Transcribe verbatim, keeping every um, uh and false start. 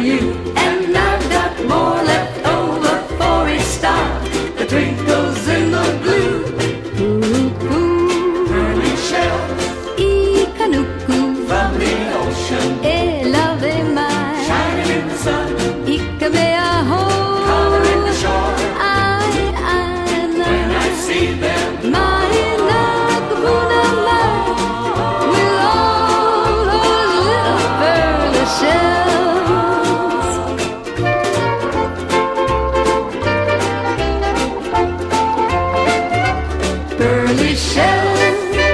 you. And I've got more left over for a star that twinkles in the blue. Ooh, ooh. Pearly shells. Ikanuku. From the ocean. E love mai. Shining in the sun. Ikameaho. Coloring the shore. I, I, when I see them. Marina Kabuna mai. With all those little pearly shells. Pearly shells.